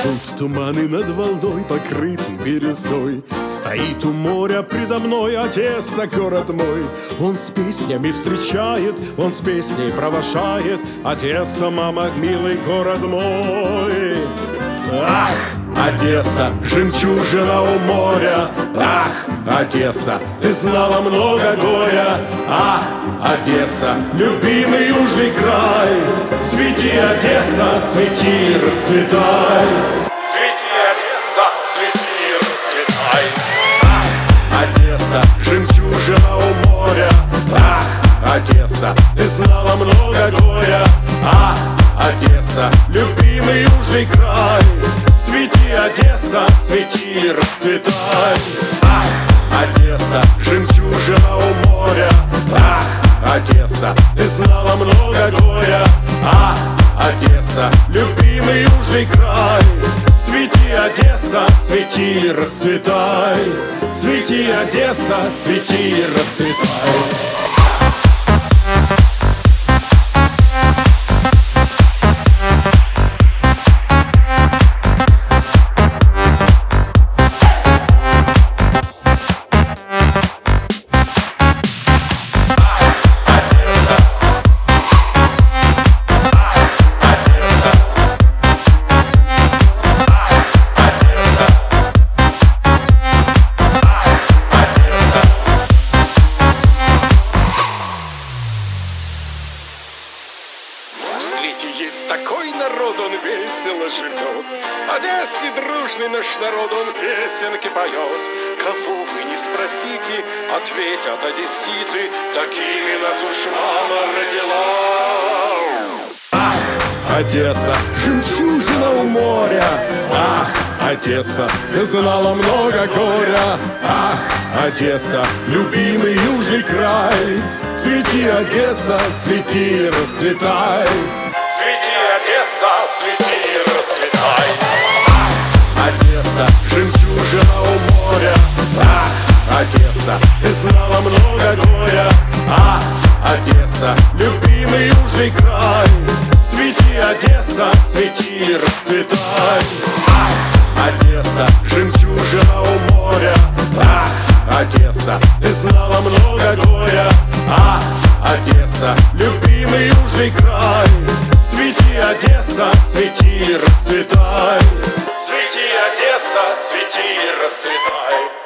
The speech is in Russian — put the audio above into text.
Идут туманы над Волгой, покрыты бирюзой. Стоит у моря предо мной Одесса, город мой. Он с песнями встречает, он с песней провожает. Одесса, мама, милый город мой. Ах, Одесса, жемчужина у моря. Ах, Одесса, ты знала много горя. Ах, Одесса, любимый южный край. Цвети, Одесса, цвети, расцветай. Цвети, Одесса, цвети, расцветай. Ах, Одесса, жемчужина у моря. Ах, Одесса, ты знала много горя. Ах, Одесса, любимый южный край. Цвети, Одесса, цвети, расцветай. Ах, Одесса, жемчужина у моря. Ах, Одесса, ты знала много горя. Ах, Одесса, любимый южный край. Цвети, Одесса, цвети, расцветай. Цвети, Одесса, цвети, расцветай. Есть такой народ, он весело живет. Одесский дружный наш народ, он песенки поет. Кого вы не спросите, ответят одесситы. Такими нас уж мама родила. Ах, Одесса, жемчужина у моря. Ах, Одесса, ты знала много горя. Ах, Одесса, любимый южный край. Цвети, Одесса, цвети, расцветай. Цвети, Одесса, цвети, расцветай. Ах, Одесса, жемчужина у моря. Ах, Одесса, ты знала много горя. Ах, Одесса, любимый южный край. Цвети, Одесса, цвети, расцветай. Ах, Одесса, жемчужина у моря. Ах, Одесса, ты знала много горя. Ах, Одесса, любимый южный край. Цвети, Одесса, цвети, расцветай. Цвети, Одесса, цвети, расцветай.